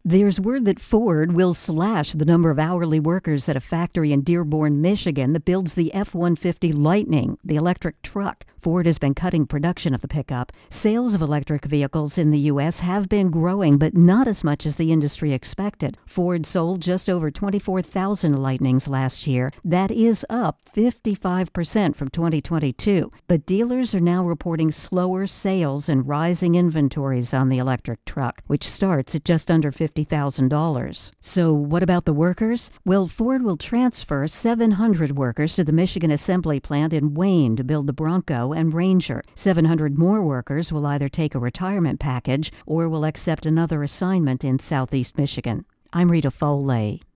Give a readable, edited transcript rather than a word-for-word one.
There's word that Ford will slash the number of hourly workers at a factory in Dearborn, Michigan that builds the F-150 Lightning, the electric truck. Ford has been cutting production of the pickup. Sales of electric vehicles in the U.S. have been growing, but not as much as the industry expected. Ford sold just over 24,000 Lightnings last year. That is up 55% from 2022. But dealers are now reporting slower sales and rising inventories on the electric truck, which starts at just under $50,000. So what about the workers? Well, Ford will transfer 700 workers to the Michigan assembly plant in Wayne to build the Bronco and Ranger. 700 more workers will either take a retirement package or will accept another assignment in Southeast Michigan. I'm Rita Foley.